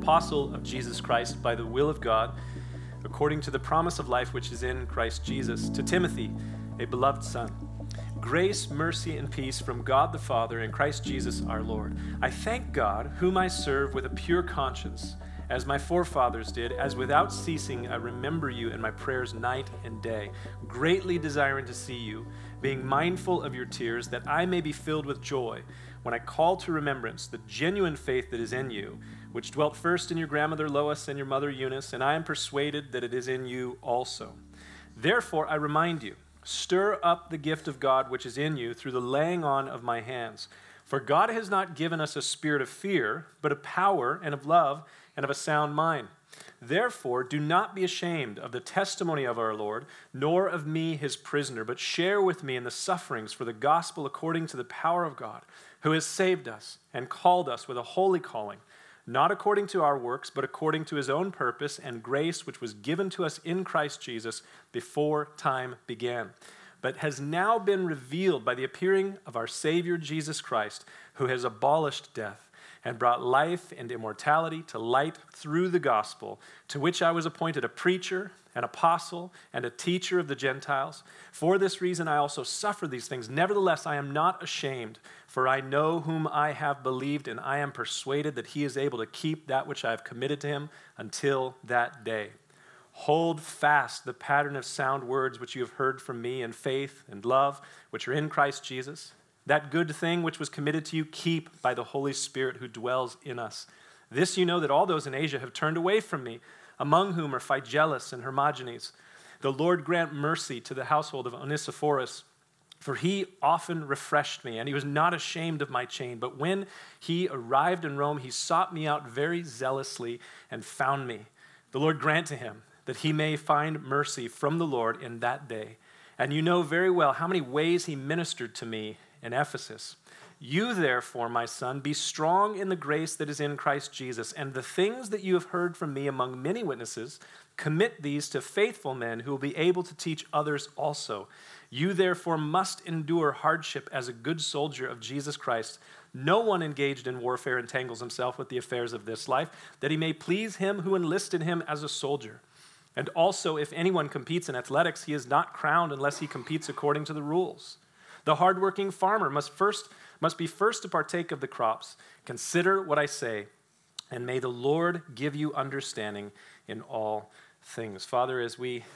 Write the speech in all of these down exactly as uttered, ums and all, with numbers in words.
apostle of Jesus Christ by the will of God, according to the promise of life which is in Christ Jesus, to Timothy, a beloved son. Grace, mercy, and peace from God the Father and Christ Jesus our Lord. I thank God, whom I serve with a pure conscience, as my forefathers did, as without ceasing I remember you in my prayers night and day, greatly desiring to see you, being mindful of your tears, that I may be filled with joy when I call to remembrance the genuine faith that is in you, which dwelt first in your grandmother Lois and your mother Eunice, and I am persuaded that it is in you also. Therefore I remind you, stir up the gift of God which is in you through the laying on of my hands. For God has not given us a spirit of fear, but of power and of love and of a sound mind. Therefore, do not be ashamed of the testimony of our Lord, nor of me his prisoner, but share with me in the sufferings for the gospel according to the power of God, who has saved us and called us with a holy calling, not according to our works, but according to his own purpose and grace which was given to us in Christ Jesus before time began, but has now been revealed by the appearing of our Savior Jesus Christ, who has abolished death and brought life and immortality to light through the gospel, to which I was appointed a preacher, an apostle, and a teacher of the Gentiles. For this reason I also suffer these things. Nevertheless, I am not ashamed, for I know whom I have believed, and I am persuaded that he is able to keep that which I have committed to him until that day. Hold fast the pattern of sound words which you have heard from me in faith and love, which are in Christ Jesus. That good thing which was committed to you, keep by the Holy Spirit who dwells in us. This you know, that all those in Asia have turned away from me, among whom are Phygelus and Hermogenes. The Lord grant mercy to the household of Onesiphorus, for he often refreshed me, and he was not ashamed of my chain. But when he arrived in Rome, he sought me out very zealously and found me. The Lord grant to him that he may find mercy from the Lord in that day. And you know very well how many ways he ministered to me in Ephesus. You therefore, my son, be strong in the grace that is in Christ Jesus, and the things that you have heard from me among many witnesses, commit these to faithful men who will be able to teach others also. You therefore must endure hardship as a good soldier of Jesus Christ. No one engaged in warfare entangles himself with the affairs of this life, that he may please him who enlisted him as a soldier. And also, if anyone competes in athletics, he is not crowned unless he competes according to the rules. The hardworking farmer must first must be first to partake of the crops. Consider what I say, and may the Lord give you understanding in all things. Father, as we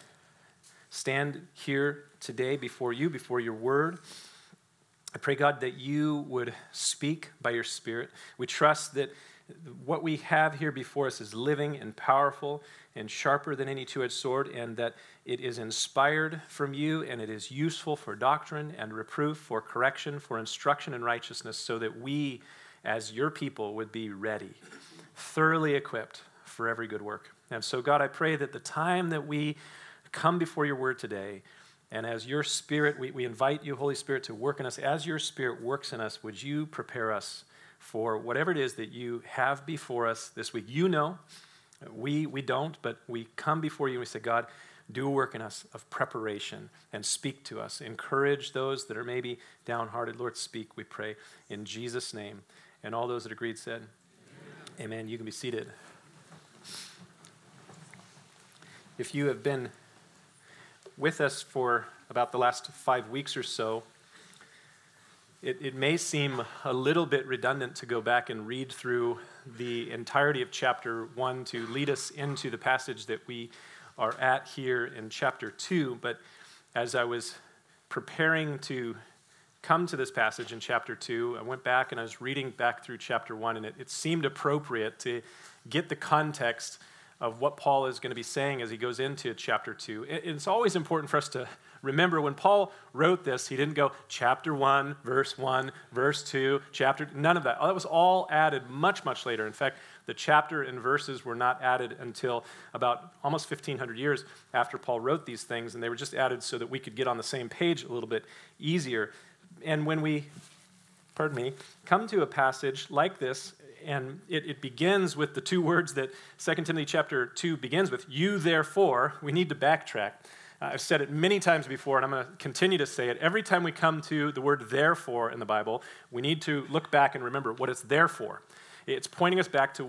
stand here today before you, before your word, I pray, God, that you would speak by your Spirit. We trust that what we have here before us is living and powerful and sharper than any two-edged sword, and that it is inspired from you, and it is useful for doctrine and reproof, for correction, for instruction in righteousness, so that we, as your people, would be ready, thoroughly equipped for every good work. And so, God, I pray that the time that we come before your word today, and as your Spirit, we, we invite you, Holy Spirit, to work in us. As your Spirit works in us, would you prepare us for whatever it is that you have before us this week? You know, we we don't, but we come before you and we say, God, do a work in us of preparation and speak to us. Encourage those that are maybe downhearted. Lord, speak, we pray, in Jesus' name. And all those that agreed said, amen. Amen. You can be seated. If you have been with us for about the last five weeks or so, It, it may seem a little bit redundant to go back and read through the entirety of chapter one to lead us into the passage that we are at here in chapter two, but as I was preparing to come to this passage in chapter two, I went back and I was reading back through chapter one, and it, it seemed appropriate to get the context of what Paul is going to be saying as he goes into chapter two. It, it's always important for us to remember, when Paul wrote this, he didn't go chapter one, verse one, verse two, chapter, none of that. That was all added much, much later. In fact, the chapter and verses were not added until about almost fifteen hundred years after Paul wrote these things, and they were just added so that we could get on the same page a little bit easier. And when we, pardon me, come to a passage like this, and it, it begins with the two words that Second Timothy chapter two begins with, you therefore, we need to backtrack. Uh, I've said it many times before, and I'm going to continue to say it. Every time we come to the word therefore in the Bible, we need to look back and remember what it's there for. It's pointing us back to what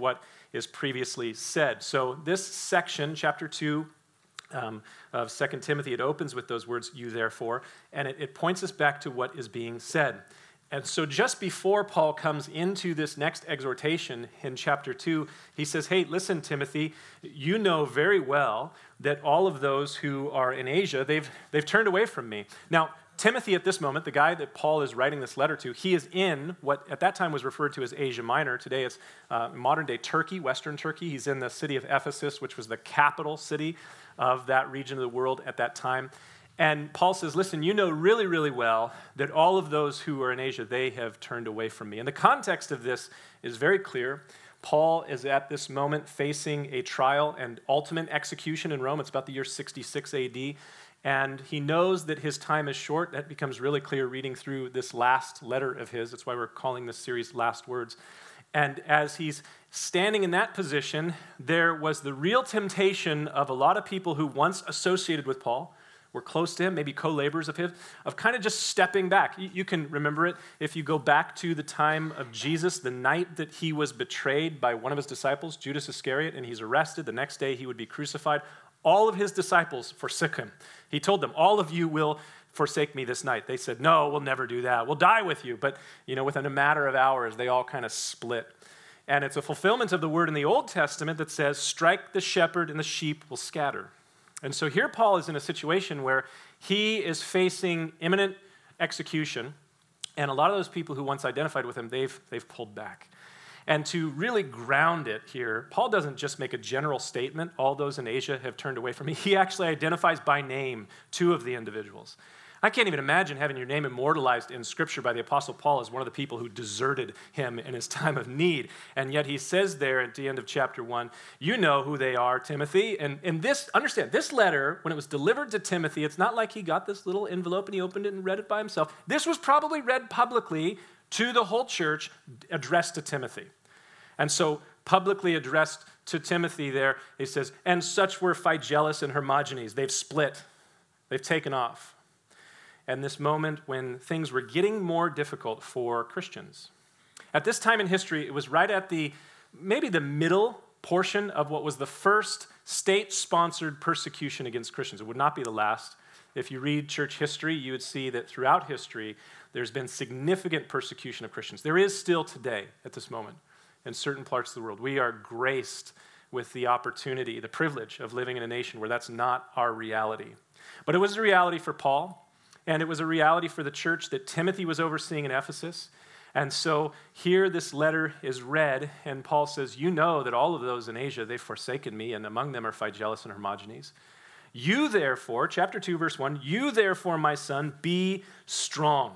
is previously said. So this section, chapter two um, of Second Timothy, it opens with those words, you therefore, and it, it points us back to what is being said. And so just before Paul comes into this next exhortation in chapter two, he says, hey, listen, Timothy, you know very well that all of those who are in Asia, they've, they've turned away from me. Now, Timothy at this moment, the guy that Paul is writing this letter to, he is in what at that time was referred to as Asia Minor. Today it's uh, modern-day Turkey, Western Turkey. He's in the city of Ephesus, which was the capital city of that region of the world at that time. And Paul says, listen, you know really, really well that all of those who are in Asia, they have turned away from me. And the context of this is very clear. Paul is at this moment facing a trial and ultimate execution in Rome. It's about the year sixty-six A D. And he knows that his time is short. That becomes really clear reading through this last letter of his. That's why we're calling this series Last Words. And as he's standing in that position, there was the real temptation of a lot of people who once associated with Paul, were close to him, maybe co-laborers of his, of kind of just stepping back. You, you can remember it if you go back to the time of Jesus, the night that he was betrayed by one of his disciples, Judas Iscariot, and he's arrested. The next day he would be crucified. All of his disciples forsook him. He told them, all of you will forsake me this night. They said, no, we'll never do that. We'll die with you. But, you know, within a matter of hours, they all kind of split. And it's a fulfillment of the word in the Old Testament that says, strike the shepherd and the sheep will scatter. And so here Paul is in a situation where he is facing imminent execution, and a lot of those people who once identified with him, they've, they've pulled back. And to really ground it here, Paul doesn't just make a general statement, all those in Asia have turned away from me. He actually identifies by name two of the individuals. I can't even imagine having your name immortalized in Scripture by the Apostle Paul as one of the people who deserted him in his time of need. And yet he says there at the end of chapter one, you know who they are, Timothy. And, and this, understand, this letter, when it was delivered to Timothy, it's not like he got this little envelope and he opened it and read it by himself. This was probably read publicly to the whole church, addressed to Timothy. And so publicly addressed to Timothy there, he says, and such were Phygelus and Hermogenes. They've split. They've taken off. And this moment when things were getting more difficult for Christians. At this time in history, it was right at the, maybe the middle portion of what was the first state-sponsored persecution against Christians. It would not be the last. If you read church history, you would see that throughout history, there's been significant persecution of Christians. There is still today, at this moment, in certain parts of the world. We are graced with the opportunity, the privilege of living in a nation where that's not our reality. But it was a reality for Paul. And it was a reality for the church that Timothy was overseeing in Ephesus. And so here this letter is read, and Paul says, you know that all of those in Asia, they've forsaken me, and among them are Phygelus and Hermogenes. You therefore, chapter two, verse one, you therefore, my son, be strong.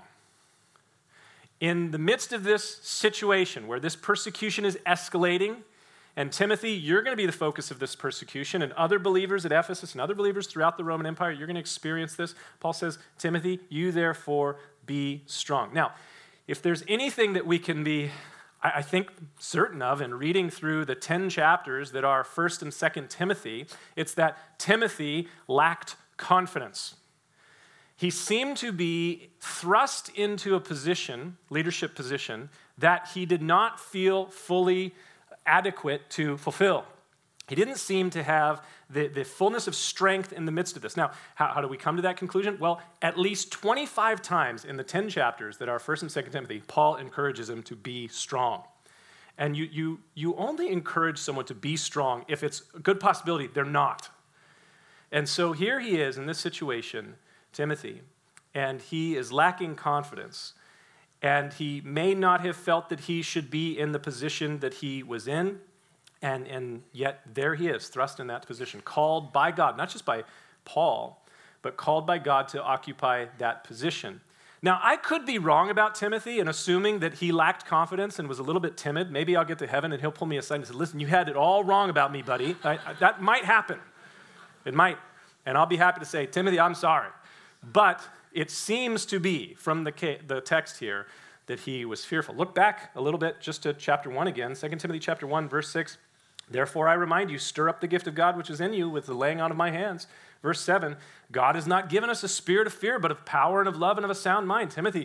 In the midst of this situation where this persecution is escalating, and Timothy, you're going to be the focus of this persecution, and other believers at Ephesus and other believers throughout the Roman Empire, you're going to experience this. Paul says, Timothy, you therefore be strong. Now, if there's anything that we can be, I think, certain of in reading through the ten chapters that are First and Second Timothy, it's that Timothy lacked confidence. He seemed to be thrust into a position, leadership position, that he did not feel fully adequate to fulfill. He didn't seem to have the, the fullness of strength in the midst of this. Now, how, how do we come to that conclusion? Well, at least twenty-five times in the ten chapters that are First and Second Timothy, Paul encourages him to be strong. And you, you, you only encourage someone to be strong if it's a good possibility they're not. And so here he is in this situation, Timothy, and he is lacking confidence. And he may not have felt that he should be in the position that he was in, and, and yet there he is, thrust in that position, called by God, not just by Paul, but called by God to occupy that position. Now, I could be wrong about Timothy in assuming that he lacked confidence and was a little bit timid. Maybe I'll get to heaven and he'll pull me aside and say, listen, you had it all wrong about me, buddy. I, I, that might happen. It might. And I'll be happy to say, Timothy, I'm sorry. But it seems to be, from the, the text here, that he was fearful. Look back a little bit just to chapter one again, Second Timothy chapter one, verse six. Therefore I remind you, stir up the gift of God which is in you with the laying on of my hands. Verse seven, God has not given us a spirit of fear, but of power and of love and of a sound mind. Timothy,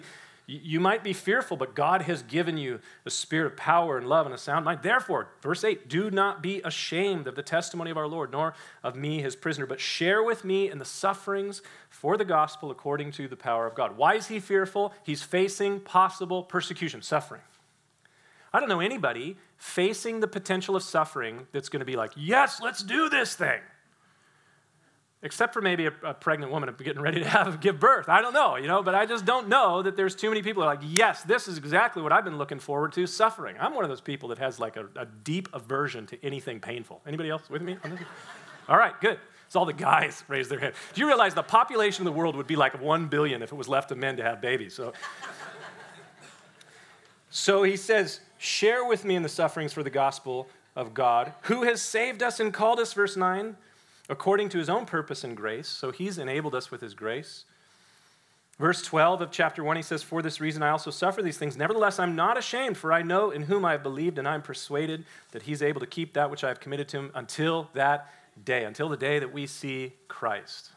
You might be fearful, but God has given you a spirit of power and love and a sound mind. Therefore, verse eight, do not be ashamed of the testimony of our Lord, nor of me, his prisoner, but share with me in the sufferings for the gospel according to the power of God. Why is he fearful? He's facing possible persecution, suffering. I don't know anybody facing the potential of suffering that's going to be like, yes, let's do this thing. Except for maybe a, a pregnant woman getting ready to have give birth. I don't know, you know, but I just don't know that there's too many people who are like, yes, this is exactly what I've been looking forward to, suffering. I'm one of those people that has like a, a deep aversion to anything painful. Anybody else with me on this? All right, good. So all the guys raise their hand. Do you realize the population of the world would be like one billion if it was left to men to have babies? So, so he says, share with me in the sufferings for the gospel of God, who has saved us and called us, verse nine, according to his own purpose and grace. So he's enabled us with his grace. Verse twelve of chapter one, he says, for this reason I also suffer these things. Nevertheless, I'm not ashamed, for I know in whom I have believed, and I'm persuaded that he's able to keep that which I have committed to him until that day, until the day that we see Christ.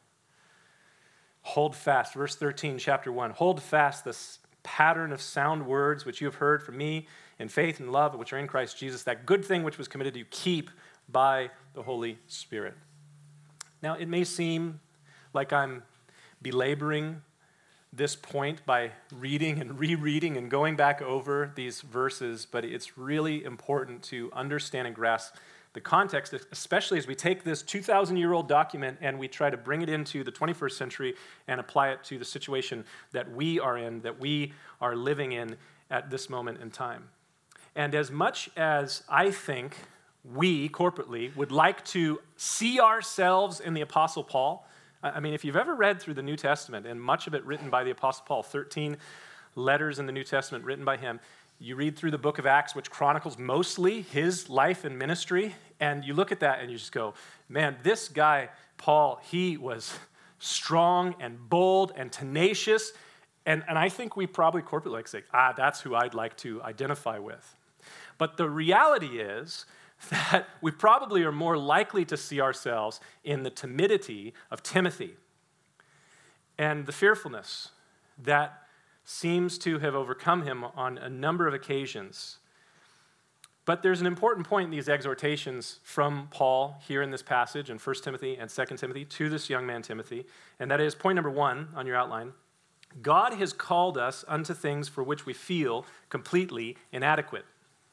Hold fast, verse thirteen, chapter one. Hold fast this pattern of sound words which you have heard from me in faith and love, which are in Christ Jesus. That good thing which was committed to you, keep by the Holy Spirit. Now, it may seem like I'm belaboring this point by reading and rereading and going back over these verses, but it's really important to understand and grasp the context, especially as we take this two thousand year old document and we try to bring it into the twenty-first century and apply it to the situation that we are in, that we are living in at this moment in time. And as much as I think we, corporately, would like to see ourselves in the Apostle Paul. I mean, if you've ever read through the New Testament, and much of it written by the Apostle Paul, thirteen letters in the New Testament written by him, you read through the book of Acts, which chronicles mostly his life and ministry, and you look at that and you just go, man, this guy, Paul, he was strong and bold and tenacious, and, and I think we probably corporately like to say, ah, that's who I'd like to identify with. But the reality is that we probably are more likely to see ourselves in the timidity of Timothy and the fearfulness that seems to have overcome him on a number of occasions. But there's an important point in these exhortations from Paul here in this passage in First Timothy and Second Timothy to this young man Timothy, and that is point number one on your outline. God has called us unto things for which we feel completely inadequate.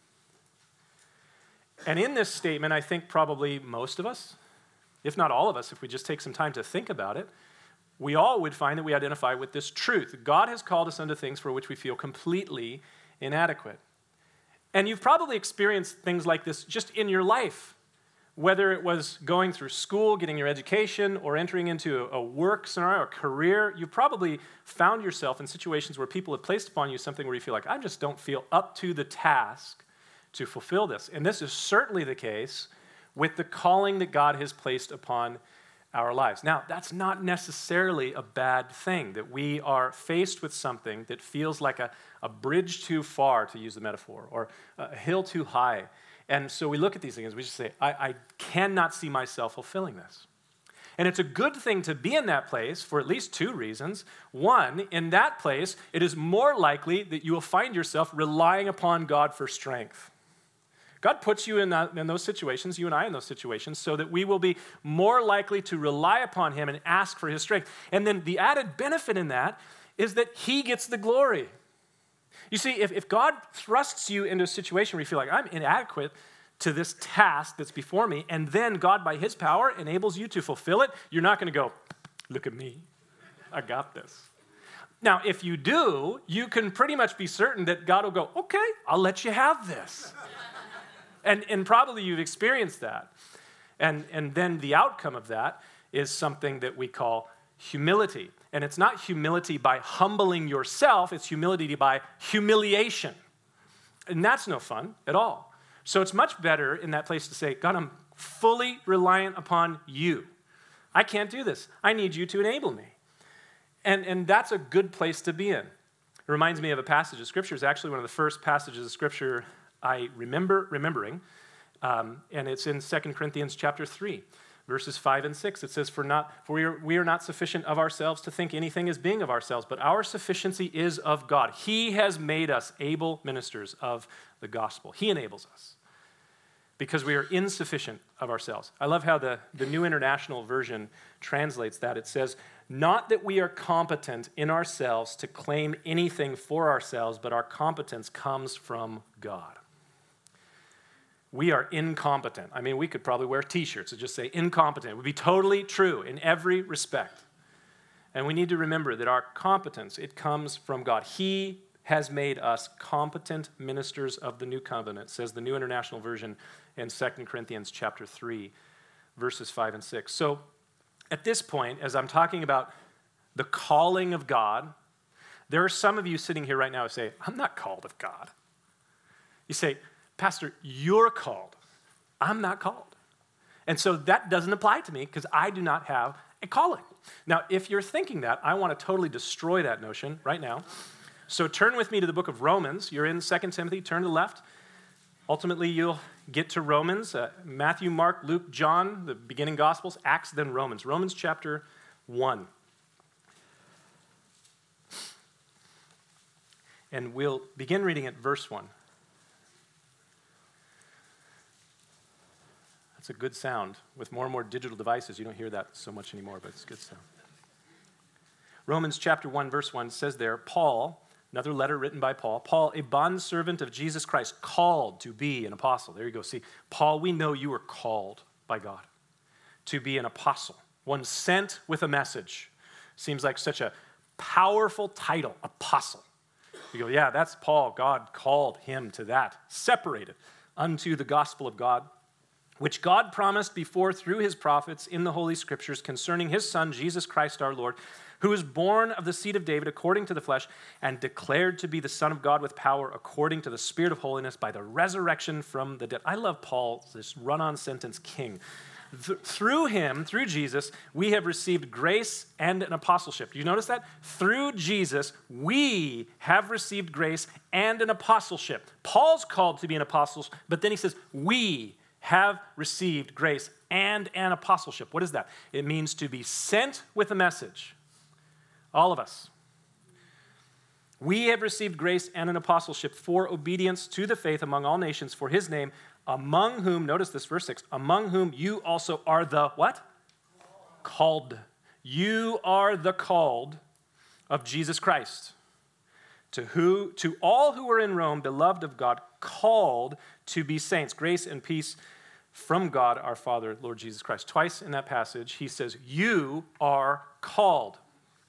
And in this statement, I think probably most of us, if not all of us, if we just take some time to think about it, we all would find that we identify with this truth. God has called us unto things for which we feel completely inadequate. And you've probably experienced things like this just in your life, whether it was going through school, getting your education, or entering into a work scenario, a career. You probably found yourself in situations where people have placed upon you something where you feel like, I just don't feel up to the task to fulfill this. And this is certainly the case with the calling that God has placed upon our lives. Now, that's not necessarily a bad thing, that we are faced with something that feels like a, a bridge too far, to use the metaphor, or a hill too high. And so we look at these things, we just say, I, I cannot see myself fulfilling this. And it's a good thing to be in that place for at least two reasons. One, in that place, it is more likely that you will find yourself relying upon God for strength. God puts you in, that, in those situations, you and I in those situations, so that we will be more likely to rely upon him and ask for his strength. And then the added benefit in that is that he gets the glory. You see, if, if God thrusts you into a situation where you feel like, I'm inadequate to this task that's before me, and then God, by his power, enables you to fulfill it, you're not going to go, look at me, I got this. Now, if you do, you can pretty much be certain that God will go, okay, I'll let you have this. And, and probably you've experienced that. And, and then the outcome of that is something that we call humility. And it's not humility by humbling yourself, it's humility by humiliation. And that's no fun at all. So it's much better in that place to say, God, I'm fully reliant upon you. I can't do this. I need you to enable me. And, and that's a good place to be in. It reminds me of a passage of Scripture. It's actually one of the first passages of Scripture I remember remembering, um, and it's in Second Corinthians chapter three, Verses five and six, it says, For not for we are, we are not sufficient of ourselves to think anything as being of ourselves, but our sufficiency is of God. He has made us able ministers of the gospel. He enables us because we are insufficient of ourselves. I love how the, the New International Version translates that. It says, not that we are competent in ourselves to claim anything for ourselves, but our competence comes from God. We are incompetent. I mean, we could probably wear t-shirts that just say incompetent. It would be totally true in every respect. And we need to remember that our competence, it comes from God. He has made us competent ministers of the new covenant, says the New International Version in Second Corinthians chapter three, verses five and six. So at this point, as I'm talking about the calling of God, there are some of you sitting here right now who say, I'm not called of God. You say, Pastor, you're called. I'm not called. And so that doesn't apply to me because I do not have a calling. Now, if you're thinking that, I want to totally destroy that notion right now. So turn with me to the book of Romans. You're in Second Timothy, turn to the left. Ultimately, you'll get to Romans, uh, Matthew, Mark, Luke, John, the beginning Gospels, Acts, then Romans. Romans chapter one. And we'll begin reading at verse one. That's a good sound. With more and more digital devices, you don't hear that so much anymore, but it's a good sound. Romans chapter one, verse one says there, Paul, another letter written by Paul, Paul, a bondservant of Jesus Christ, called to be an apostle. There you go. See, Paul, we know you were called by God to be an apostle, one sent with a message. Seems like such a powerful title, apostle. You go, yeah, that's Paul. God called him to that, separated unto the gospel of God, which God promised before through his prophets in the Holy Scriptures concerning his Son, Jesus Christ our Lord, who was born of the seed of David according to the flesh and declared to be the Son of God with power according to the Spirit of holiness by the resurrection from the dead. I love Paul, this run-on sentence king. Th- through him, through Jesus, we have received grace and an apostleship. Do you notice that? Through Jesus, we have received grace and an apostleship. Paul's called to be an apostle, but then he says, we have received grace and an apostleship. What is that? It means to be sent with a message. All of us. We have received grace and an apostleship for obedience to the faith among all nations for his name, among whom, notice this, verse six, among whom you also are the what? Called. You are the called of Jesus Christ. To who, to all who are in Rome, beloved of God, called to be saints. Grace and peace from God our Father, Lord Jesus Christ. Twice in that passage, he says, you are called.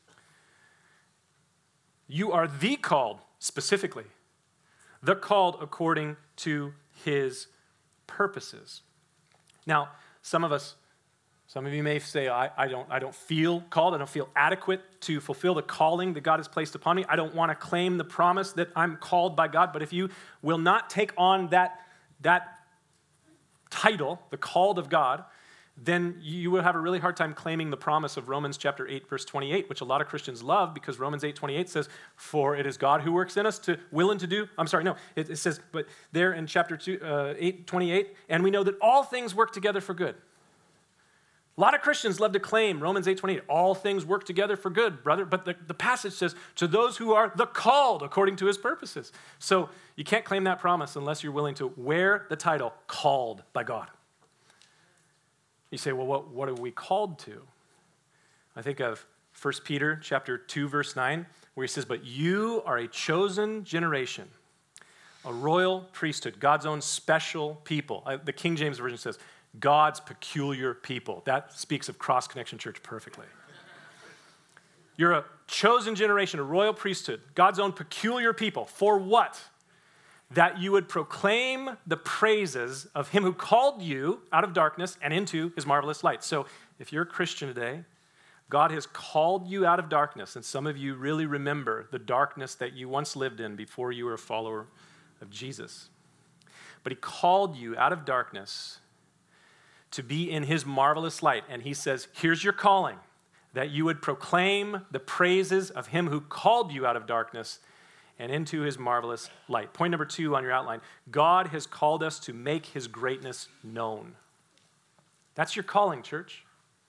You are the called, specifically. The called according to his purposes. Now, some of us, some of you may say, I, I, don't, I don't feel called. I don't feel adequate to fulfill the calling that God has placed upon me. I don't want to claim the promise that I'm called by God. But if you will not take on that, that title, the called of God, then you will have a really hard time claiming the promise of Romans chapter eight, verse twenty-eight, which a lot of Christians love because Romans eight twenty-eight says, for it is God who works in us to will and to do. I'm sorry, no, it, it says, but there in chapter two, uh, eight twenty-eight, and we know that all things work together for good. A lot of Christians love to claim Romans eight twenty-eight, all things work together for good, brother. But the, the passage says, to those who are the called according to his purposes. So you can't claim that promise unless you're willing to wear the title called by God. You say, well, what, what are we called to? I think of First Peter chapter two, verse nine, where he says, but you are a chosen generation, a royal priesthood, God's own special people. The King James Version says, God's peculiar people. That speaks of Cross Connection Church perfectly. You're a chosen generation, a royal priesthood, God's own peculiar people. For what? That you would proclaim the praises of him who called you out of darkness and into his marvelous light. So if you're a Christian today, God has called you out of darkness, and some of you really remember the darkness that you once lived in before you were a follower of Jesus. But he called you out of darkness to be in his marvelous light, and he says, here's your calling, that you would proclaim the praises of him who called you out of darkness and into his marvelous light. Point number two on your outline, God has called us to make his greatness known. That's your calling, church.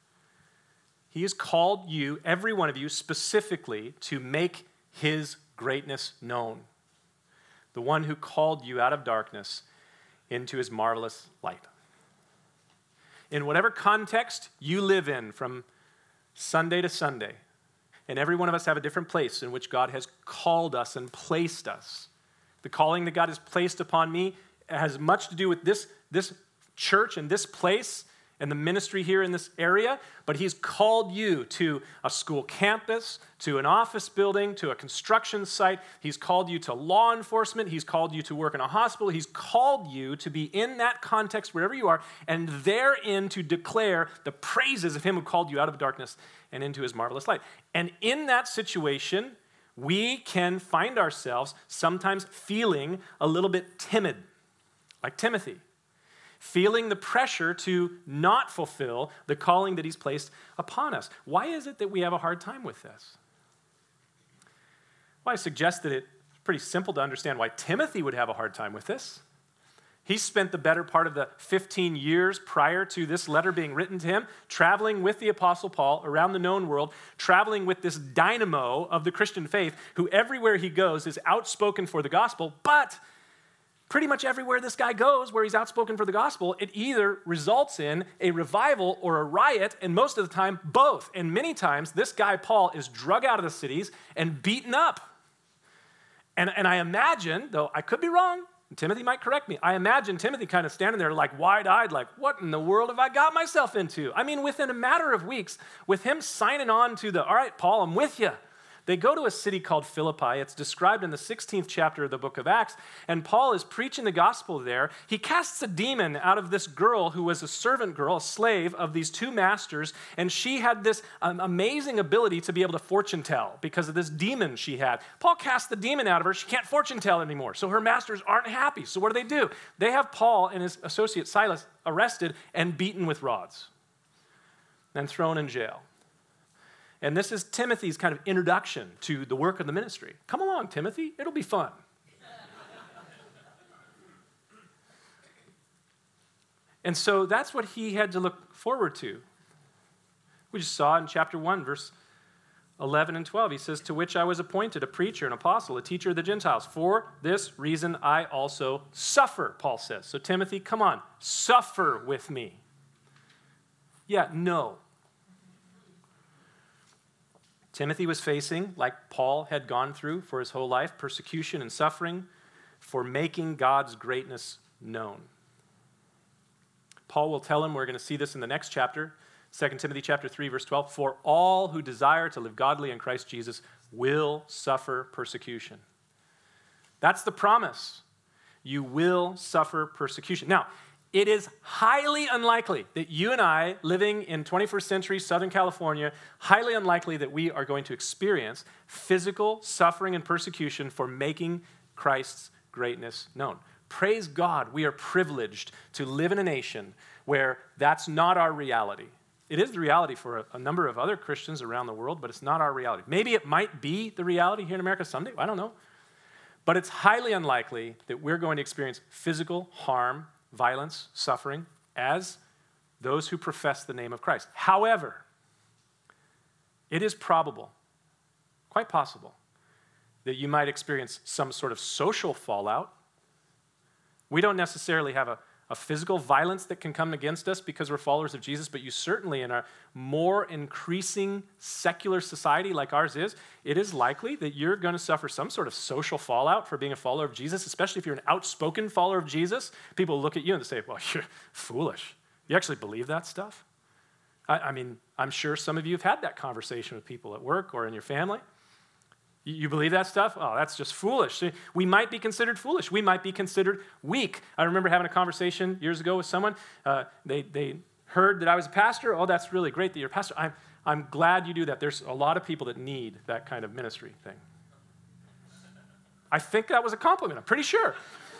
He has called you, every one of you, specifically to make his greatness known. The one who called you out of darkness into his marvelous light. In whatever context you live in from Sunday to Sunday, and every one of us have a different place in which God has called us and placed us. The calling that God has placed upon me has much to do with this, this church and this place and the ministry here in this area, but he's called you to a school campus, to an office building, to a construction site. He's called you to law enforcement. He's called you to work in a hospital. He's called you to be in that context wherever you are, and therein to declare the praises of him who called you out of darkness and into his marvelous light. And in that situation, we can find ourselves sometimes feeling a little bit timid, like Timothy. Feeling the pressure to not fulfill the calling that he's placed upon us. Why is it that we have a hard time with this? Well, I suggest that it's pretty simple to understand why Timothy would have a hard time with this. He spent the better part of the fifteen years prior to this letter being written to him, traveling with the Apostle Paul around the known world, traveling with this dynamo of the Christian faith, who everywhere he goes is outspoken for the gospel, but pretty much everywhere this guy goes where he's outspoken for the gospel, it either results in a revival or a riot, and most of the time, both. And many times, this guy, Paul, is drug out of the cities and beaten up. And, and I imagine, though I could be wrong, and Timothy might correct me, I imagine Timothy kind of standing there like wide-eyed, like, what in the world have I got myself into? I mean, within a matter of weeks, with him signing on to the, all right, Paul, I'm with you. They go to a city called Philippi. It's described in the sixteenth chapter of the book of Acts, and Paul is preaching the gospel there. He casts a demon out of this girl who was a servant girl, a slave of these two masters, and she had this um, amazing ability to be able to fortune tell because of this demon she had. Paul casts the demon out of her. She can't fortune tell anymore, so her masters aren't happy. So what do they do? They have Paul and his associate Silas arrested and beaten with rods and thrown in jail. And this is Timothy's kind of introduction to the work of the ministry. Come along, Timothy. It'll be fun. And so that's what he had to look forward to. We just saw in chapter one, verse eleven and twelve. He says, to which I was appointed a preacher, an apostle, a teacher of the Gentiles. For this reason I also suffer, Paul says. So Timothy, come on, suffer with me. Yeah, no. Timothy was facing, like Paul had gone through for his whole life, persecution and suffering for making God's greatness known. Paul will tell him, we're going to see this in the next chapter, Second Timothy chapter three, verse twelve, for all who desire to live godly in Christ Jesus will suffer persecution. That's the promise. You will suffer persecution. Now, it is highly unlikely that you and I, living in twenty-first century Southern California, highly unlikely that we are going to experience physical suffering and persecution for making Christ's greatness known. Praise God, we are privileged to live in a nation where that's not our reality. It is the reality for a, a number of other Christians around the world, but it's not our reality. Maybe it might be the reality here in America someday, I don't know. But it's highly unlikely that we're going to experience physical harm, violence, suffering, as those who profess the name of Christ. However, it is probable, quite possible, that you might experience some sort of social fallout. We don't necessarily have a, a physical violence that can come against us because we're followers of Jesus, but you certainly, in a more increasing secular society like ours is, it is likely that you're going to suffer some sort of social fallout for being a follower of Jesus, especially if you're an outspoken follower of Jesus. People look at you and say, well, you're foolish. You actually believe that stuff? I, I mean, I'm sure some of you have had that conversation with people at work or in your family. You believe that stuff? Oh, that's just foolish. We might be considered foolish. We might be considered weak. I remember having a conversation years ago with someone. Uh, they, they heard that I was a pastor. Oh, that's really great that you're a pastor. I'm, I'm glad you do that. There's a lot of people that need that kind of ministry thing. I think that was a compliment. I'm pretty sure.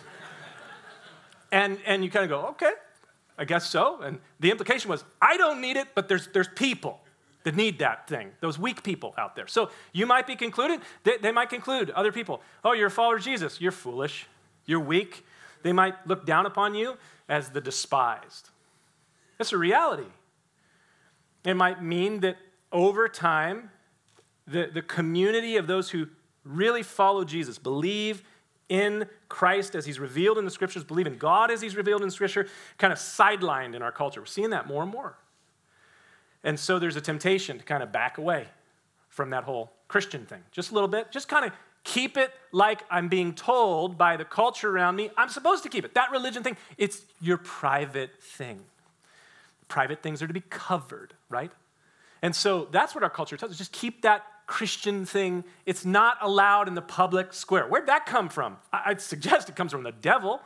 and, and you kind of go, okay, I guess so. And the implication was, I don't need it, but there's, there's people that need that thing, those weak people out there. So you might be concluded, they, they might conclude, other people, oh, you're a follower of Jesus, you're foolish, you're weak. They might look down upon you as the despised. That's a reality. It might mean that over time, the, the community of those who really follow Jesus, believe in Christ as he's revealed in the scriptures, believe in God as he's revealed in scripture, kind of sidelined in our culture. We're seeing that more and more. And so there's a temptation to kind of back away from that whole Christian thing. Just a little bit. Just kind of keep it like I'm being told by the culture around me I'm supposed to keep it. That religion thing, it's your private thing. Private things are to be covered, right? And so that's what our culture tells us. Just keep that Christian thing. It's not allowed in the public square. Where'd that come from? I'd suggest it comes from the devil.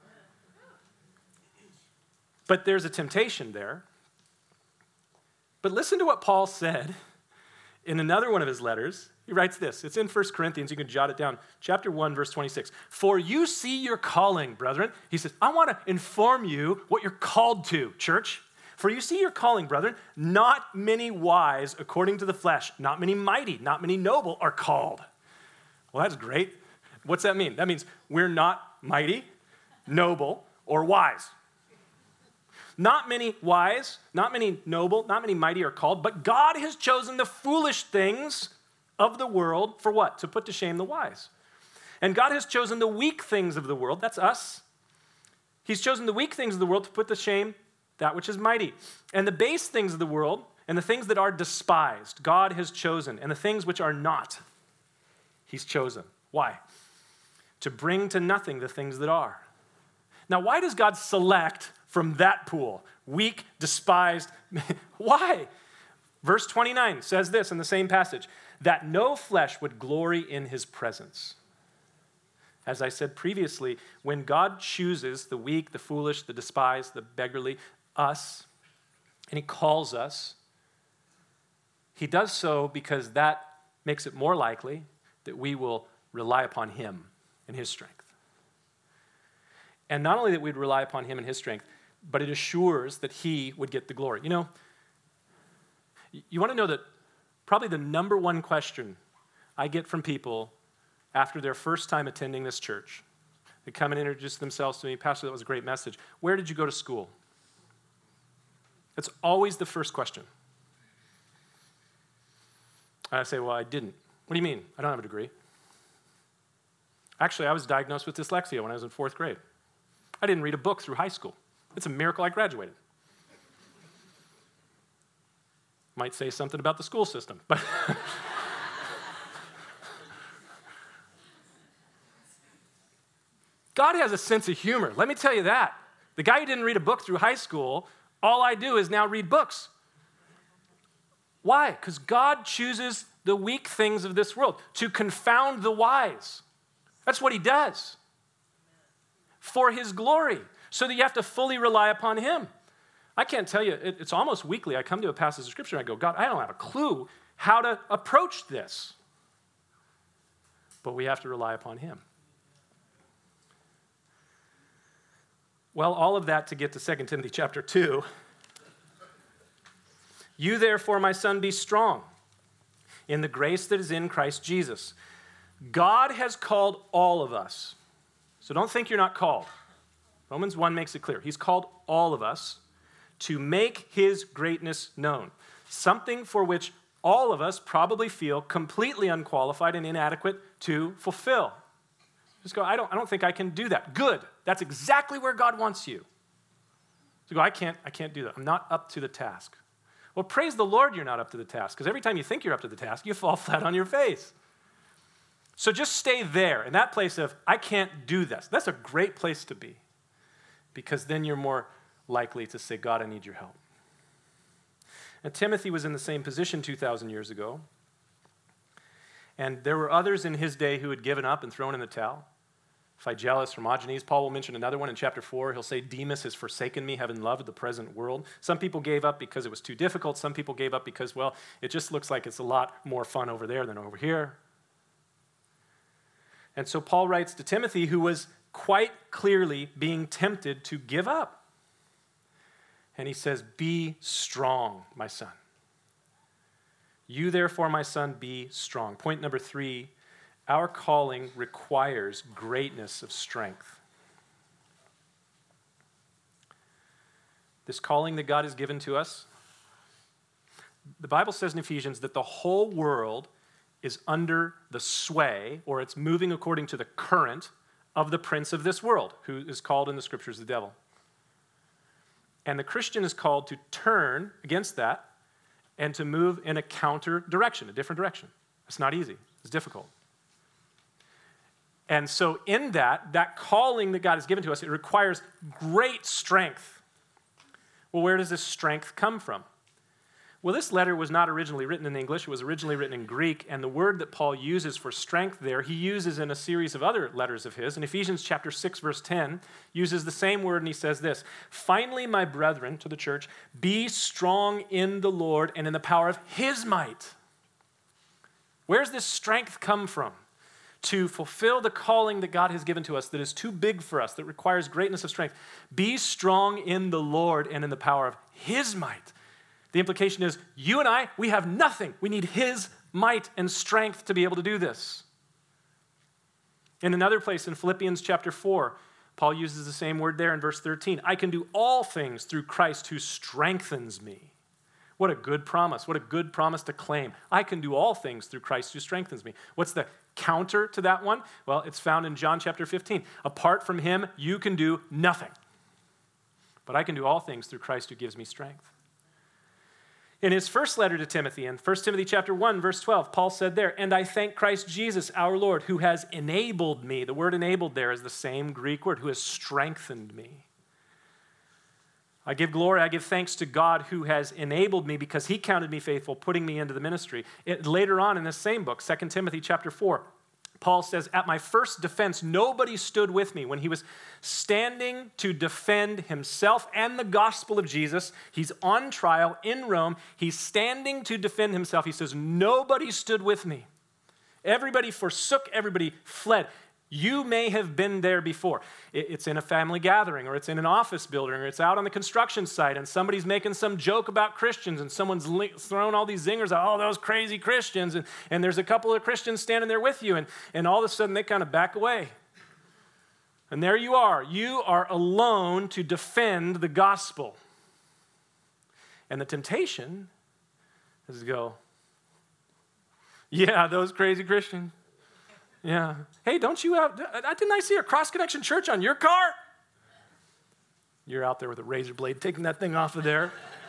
But there's a temptation there. But listen to what Paul said in another one of his letters. He writes this. It's in First Corinthians. You can jot it down. Chapter one, verse twenty-six. For you see your calling, brethren. He says, I want to inform you what you're called to, church. For you see your calling, brethren. Not many wise according to the flesh, not many mighty, not many noble are called. Well, that's great. What's that mean? That means we're not mighty, noble, or wise. Not many wise, not many noble, not many mighty are called, but God has chosen the foolish things of the world for what? To put to shame the wise. And God has chosen the weak things of the world, that's us. He's chosen the weak things of the world to put to shame that which is mighty. And the base things of the world and the things that are despised, God has chosen. And the things which are not, he's chosen. Why? To bring to nothing the things that are. Now, why does God select from that pool? Weak, despised. Why? Verse twenty-nine says this in the same passage, that no flesh would glory in his presence. As I said previously, when God chooses the weak, the foolish, the despised, the beggarly, us, and he calls us, he does so because that makes it more likely that we will rely upon him and his strength. And not only that we'd rely upon him and his strength, but it assures that he would get the glory. You know, you want to know that probably the number one question I get from people after their first time attending this church, they come and introduce themselves to me, Pastor, that was a great message. Where did you go to school? That's always the first question. And I say, well, I didn't. What do you mean? I don't have a degree. Actually, I was diagnosed with dyslexia when I was in fourth grade. I didn't read a book through high school. It's a miracle I graduated. Might say something about the school system, but God has a sense of humor. Let me tell you that. The guy who didn't read a book through high school, all I do is now read books. Why? Because God chooses the weak things of this world to confound the wise. That's what he does. For his glory. So that you have to fully rely upon him. I can't tell you, it, it's almost weekly. I come to a passage of scripture and I go, God, I don't have a clue how to approach this. But we have to rely upon him. Well, all of that to get to Second Timothy chapter two. You therefore, my son, be strong in the grace that is in Christ Jesus. God has called all of us. So don't think you're not called. Romans one makes it clear. He's called all of us to make his greatness known. Something for which all of us probably feel completely unqualified and inadequate to fulfill. Just go, I don't, I don't think I can do that. Good. That's exactly where God wants you. So go, I can't, I can't do that. I'm not up to the task. Well, praise the Lord you're not up to the task, because every time you think you're up to the task, you fall flat on your face. So just stay there in that place of, I can't do this. That's a great place to be, because then you're more likely to say, God, I need your help. And Timothy was in the same position two thousand years ago. And there were others in his day who had given up and thrown in the towel. Phygellus, Hermogenes. Paul will mention another one in chapter four. He'll say, Demas has forsaken me, having loved the present world. Some people gave up because it was too difficult. Some people gave up because, well, it just looks like it's a lot more fun over there than over here. And so Paul writes to Timothy, who was quite clearly being tempted to give up. And he says, be strong, my son. You, therefore, my son, be strong. Point number three, our calling requires greatness of strength. this calling that God has given to us, the Bible says in Ephesians that the whole world is under the sway, or it's moving according to the current of the prince of this world, who is called in the scriptures the devil. And the Christian is called to turn against that and to move in a counter direction, a different direction. It's not easy. It's difficult. And so in that, that calling that God has given to us, it requires great strength. Well, where does this strength come from? Well, this letter was not originally written in English. It was originally written in Greek, and the word that Paul uses for strength there, he uses in a series of other letters of his. In Ephesians chapter six, verse ten, uses the same word, and he says this, "Finally, my brethren," to the church, "be strong in the Lord and in the power of his might." Where's this strength come from? To fulfill the calling that God has given to us that is too big for us, that requires greatness of strength. Be strong in the Lord and in the power of his might. The implication is, you and I, we have nothing. We need his might and strength to be able to do this. In another place, in Philippians chapter four, Paul uses the same word there in verse thirteen. "I can do all things through Christ who strengthens me." What a good promise. What a good promise to claim. I can do all things through Christ who strengthens me. What's the counter to that one? Well, it's found in John chapter fifteen. Apart from him, you can do nothing. But I can do all things through Christ who gives me strength. In his first letter to Timothy, in First Timothy chapter one, verse twelve, Paul said there, "And I thank Christ Jesus, our Lord, who has enabled me." The word enabled there is the same Greek word, who has strengthened me. I give glory, I give thanks to God who has enabled me because he counted me faithful, putting me into the ministry. It, later on in this same book, Second Timothy chapter four, Paul says, "At my first defense, nobody stood with me." When he was standing to defend himself and the gospel of Jesus, he's on trial in Rome. He's standing to defend himself. He says, "Nobody stood with me. Everybody forsook, everybody fled." You may have been there before. It's in a family gathering, or it's in an office building, or it's out on the construction site, and somebody's making some joke about Christians, and someone's throwing all these zingers out, "Oh, those crazy Christians," and, and there's a couple of Christians standing there with you, and, and all of a sudden they kind of back away. And there you are. You are alone to defend the gospel. And the temptation is to go, "Yeah, those crazy Christians. Yeah. Hey, don't you have, didn't I see a Cross Connection Church on your car?" You're out there with a razor blade taking that thing off of there.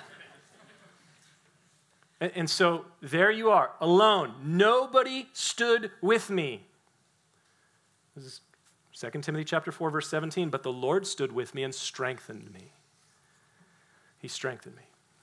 and, and so there you are, alone. Nobody stood with me. This is Second Timothy chapter four, verse seventeen. "But the Lord stood with me and strengthened me." He strengthened me.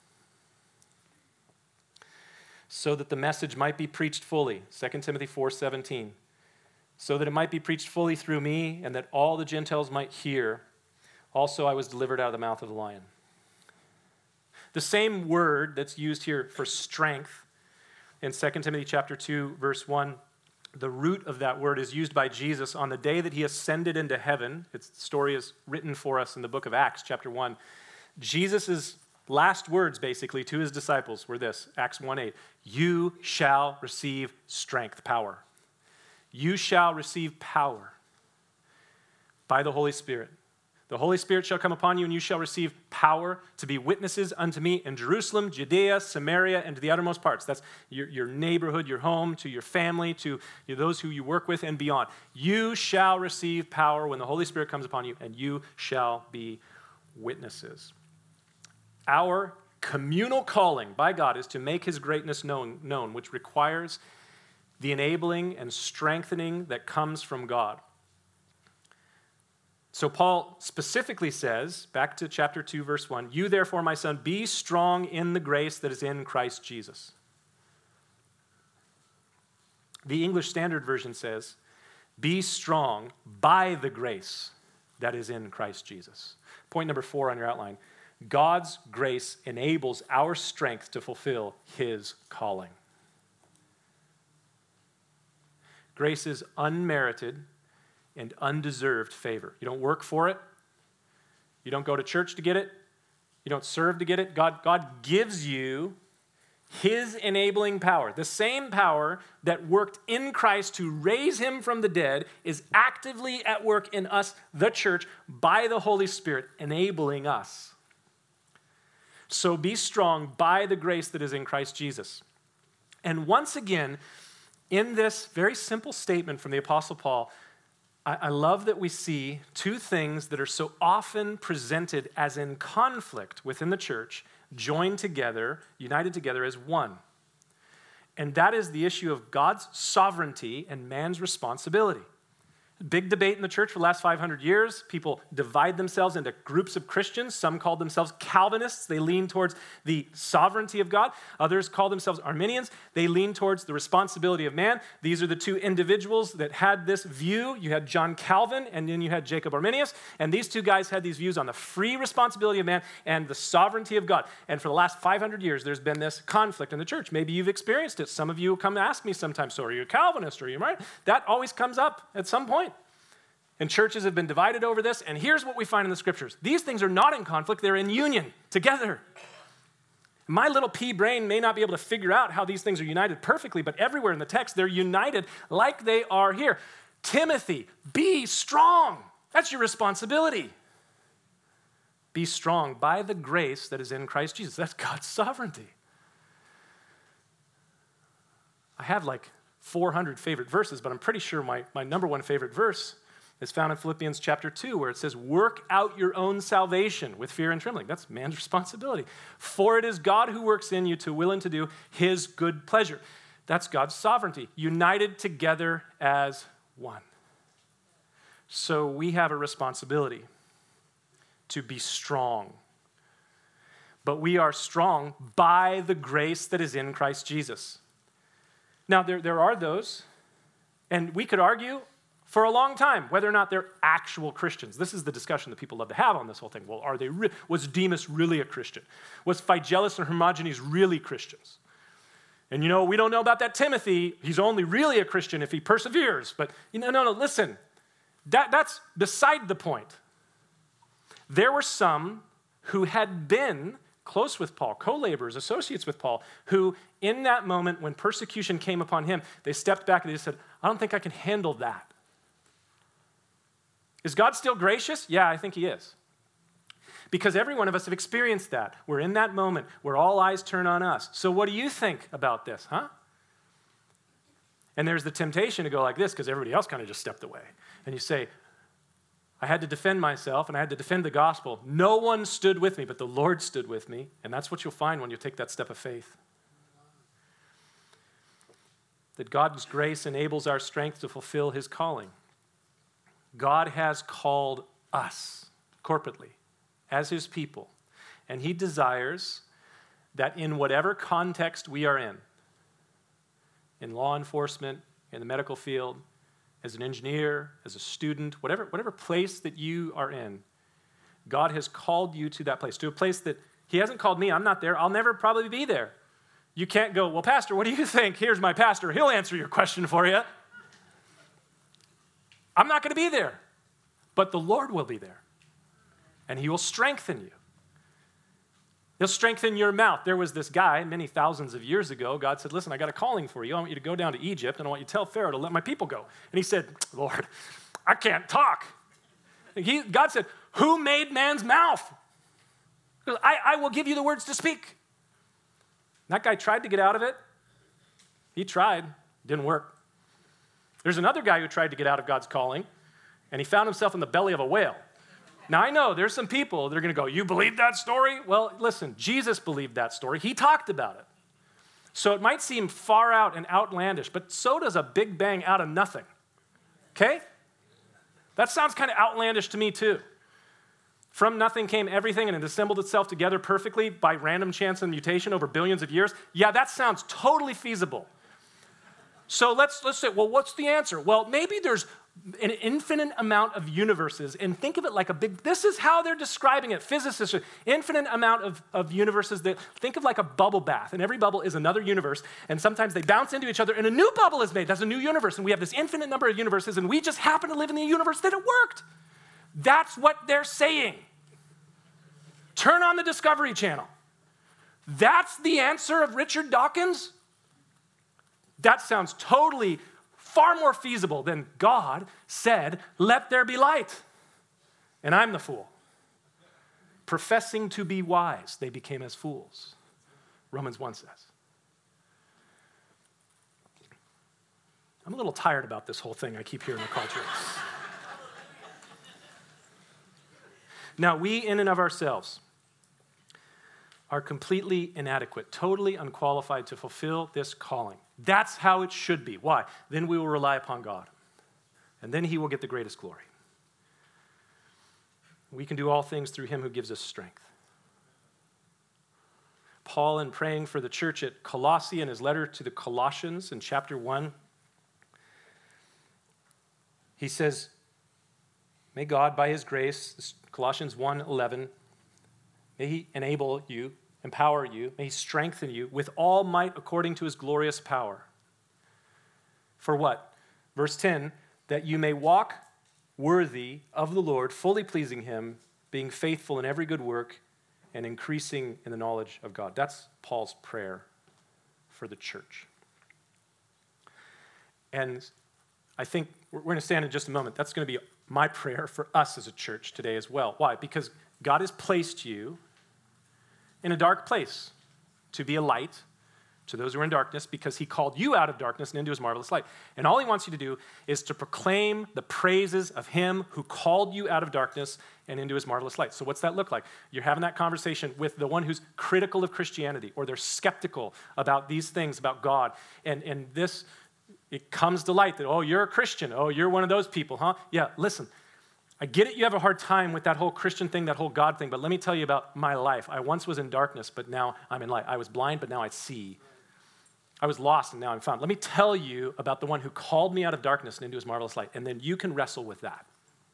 "So that the message might be preached fully." Second Timothy four, seventeen. "So that it might be preached fully through me, and that all the Gentiles might hear. Also, I was delivered out of the mouth of the lion." The same word that's used here for strength in Second Timothy chapter two, verse one, the root of that word is used by Jesus on the day that he ascended into heaven. Its story is written for us in the book of Acts, chapter one. Jesus' last words, basically, to his disciples were this, Acts one eight, "You shall receive strength," power. "You shall receive power by the Holy Spirit. The Holy Spirit shall come upon you, and you shall receive power to be witnesses unto me in Jerusalem, Judea, Samaria, and to the uttermost parts." That's your, your neighborhood, your home, to your family, to you know, those who you work with and beyond. "You shall receive power when the Holy Spirit comes upon you, and you shall be witnesses." Our communal calling by God is to make his greatness known, known which requires the enabling and strengthening that comes from God. So Paul specifically says, back to chapter two, verse one, "You therefore, my son, be strong in the grace that is in Christ Jesus." The English Standard Version says, "Be strong by the grace that is in Christ Jesus." Point number four on your outline. God's grace enables our strength to fulfill his calling. Grace is unmerited and undeserved favor. You don't work for it. You don't go to church to get it. You don't serve to get it. God, God gives you his enabling power. The same power that worked in Christ to raise him from the dead is actively at work in us, the church, by the Holy Spirit, enabling us So be strong by the grace that is in Christ Jesus. And once again, in this very simple statement from the Apostle Paul, I, I love that we see two things that are so often presented as in conflict within the church, joined together, united together as one. And that is the issue of God's sovereignty and man's responsibility. Big debate in the church for the last five hundred years. People divide themselves into groups of Christians. Some call themselves Calvinists. They lean towards the sovereignty of God. Others call themselves Arminians. They lean towards the responsibility of man. These are the two individuals that had this view. You had John Calvin, and then you had Jacob Arminius. And these two guys had these views on the free responsibility of man and the sovereignty of God. And for the last five hundred years, there's been this conflict in the church. Maybe you've experienced it. Some of you come ask me sometimes, so are you a Calvinist? Or are you right? That always comes up at some point. And churches have been divided over this, and here's what we find in the scriptures. These things are not in conflict, they're in union, together. My little pea brain may not be able to figure out how these things are united perfectly, but everywhere in the text, they're united like they are here. Timothy, be strong. That's your responsibility. Be strong by the grace that is in Christ Jesus. That's God's sovereignty. I have like four hundred favorite verses, but I'm pretty sure my, my number one favorite verse is found in Philippians chapter two, where it says, work out your own salvation with fear and trembling. That's man's responsibility. For it is God who works in you to will and to do his good pleasure. That's God's sovereignty, united together as one. So we have a responsibility to be strong. But we are strong by the grace that is in Christ Jesus. Now, there, there are those, and we could argue for a long time whether or not they're actual Christians. This is the discussion that people love to have on this whole thing. Well, are they? Re- was Demas really a Christian? Was Phygelus and Hermogenes really Christians? And you know, we don't know about that Timothy. He's only really a Christian if he perseveres. But you know, no, no, listen. That, that's beside the point. There were some who had been close with Paul, co-laborers, associates with Paul, who in that moment when persecution came upon him, they stepped back and they said, I don't think I can handle that. Is God still gracious? Yeah, I think he is. Because every one of us have experienced that. We're in that moment where all eyes turn on us. So what do you think about this, huh? And there's the temptation to go like this because everybody else kind of just stepped away. And you say, I had to defend myself and I had to defend the gospel. No one stood with me, but the Lord stood with me. And that's what you'll find when you take that step of faith. That God's grace enables our strength to fulfill his calling. God has called us corporately as his people, and he desires that in whatever context we are in, in law enforcement, in the medical field, as an engineer, as a student, whatever, whatever place that you are in, God has called you to that place, to a place that he hasn't called me. I'm not there. I'll never probably be there. You can't go, well, Pastor, what do you think? Here's my pastor. He'll answer your question for you. I'm not going to be there, but the Lord will be there, and he will strengthen you. He'll strengthen your mouth. There was this guy many thousands of years ago. God said, listen, I got a calling for you. I want you to go down to Egypt, and I want you to tell Pharaoh to let my people go. And he said, Lord, I can't talk. He, God said, who made man's mouth? I, I will give you the words to speak. That guy tried to get out of it. He tried. Didn't work. There's another guy who tried to get out of God's calling, and he found himself in the belly of a whale. Now, I know there's some people that are going to go, you believe that story? Well, listen, Jesus believed that story. He talked about it. So it might seem far out and outlandish, but so does a big bang out of nothing. Okay? That sounds kind of outlandish to me, too. From nothing came everything, and it assembled itself together perfectly by random chance and mutation over billions of years. Yeah, that sounds totally feasible. So let's let's say, well, what's the answer? Well, maybe there's an infinite amount of universes, and think of it like a big, this is how they're describing it. Physicists, infinite amount of, of universes that, think of like a bubble bath, and every bubble is another universe, and sometimes they bounce into each other, and a new bubble is made. That's a new universe, and we have this infinite number of universes, and we just happen to live in the universe that it worked. That's what they're saying. Turn on the Discovery Channel. That's the answer of Richard Dawkins? That sounds totally far more feasible than God said, let there be light. And I'm the fool. professing to be wise, they became as fools, Romans one says. I'm a little tired about this whole thing I keep hearing in the culture. Now, we in and of ourselves are completely inadequate, totally unqualified to fulfill this calling. That's how it should be. Why? Then we will rely upon God, and then he will get the greatest glory. We can do all things through him who gives us strength. Paul, in praying for the church at Colossae in his letter to the Colossians in chapter one, he says, may God, by his grace, Colossians one eleven, may he enable you, empower you, may he strengthen you with all might according to his glorious power. For what? Verse ten, that you may walk worthy of the Lord, fully pleasing him, being faithful in every good work, and increasing in the knowledge of God. That's Paul's prayer for the church. And I think we're going to stand in just a moment. That's going to be my prayer for us as a church today as well. Why? Because God has placed you in a dark place to be a light to those who are in darkness, because he called you out of darkness and into his marvelous light. And all he wants you to do is to proclaim the praises of him who called you out of darkness and into his marvelous light. So what's that look like? You're having that conversation with the one who's critical of Christianity, or they're skeptical about these things about God. And, and this, it comes to light that, oh, you're a Christian. Oh, you're one of those people, huh? Yeah, listen. I get it, you have a hard time with that whole Christian thing, that whole God thing, but let me tell you about my life. I once was in darkness, but now I'm in light. I was blind, but now I see. I was lost, and now I'm found. Let me tell you about the one who called me out of darkness and into his marvelous light, and then you can wrestle with that.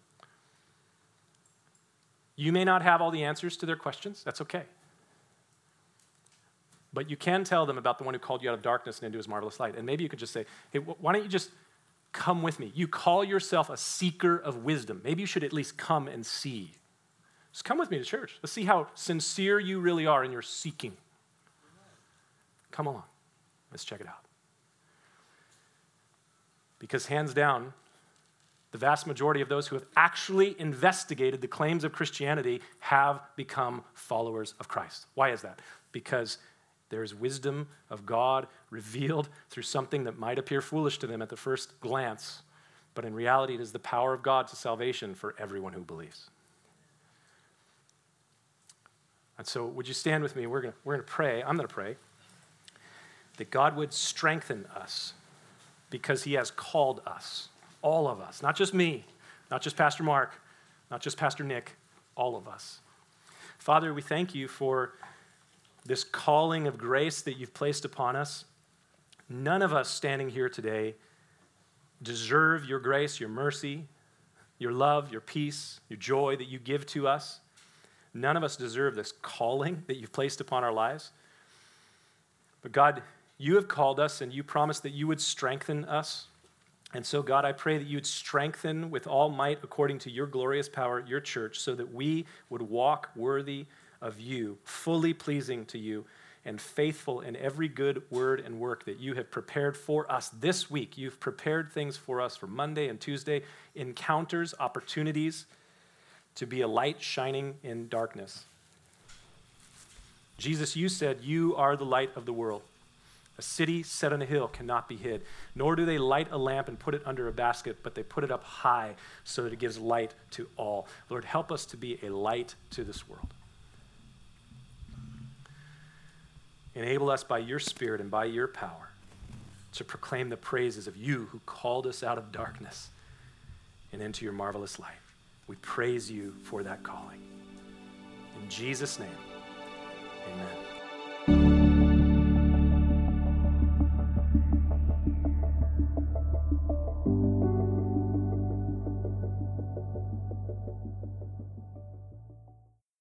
You may not have all the answers to their questions. That's okay. But you can tell them about the one who called you out of darkness and into his marvelous light. And maybe you could just say, hey, why don't you just come with me? You call yourself a seeker of wisdom. Maybe you should at least come and see. Just come with me to church. Let's see how sincere you really are in your seeking. Come along. Let's check it out. Because hands down, the vast majority of those who have actually investigated the claims of Christianity have become followers of Christ. Why is that? Because there is wisdom of God revealed through something that might appear foolish to them at the first glance, but in reality it is the power of God to salvation for everyone who believes. And so would you stand with me? We're going we're going to pray. I'm going to pray that God would strengthen us because he has called us, all of us, not just me, not just Pastor Mark, not just Pastor Nick, all of us. Father, we thank you for this calling of grace that you've placed upon us. None of us standing here today deserve your grace, your mercy, your love, your peace, your joy that you give to us. None of us deserve this calling that you've placed upon our lives. But God, you have called us, and you promised that you would strengthen us. And so, God, I pray that you would strengthen with all might according to your glorious power your church, so that we would walk worthy of you, fully pleasing to you, and faithful in every good word and work that you have prepared for us this week. You've prepared things for us for Monday and Tuesday, encounters, opportunities to be a light shining in darkness. Jesus, you said you are the light of the world. A city set on a hill cannot be hid, nor do they light a lamp and put it under a basket, but they put it up high so that it gives light to all. Lord, help us to be a light to this world. Enable us by your Spirit and by your power to proclaim the praises of you who called us out of darkness and into your marvelous light. We praise you for that calling. In Jesus' name.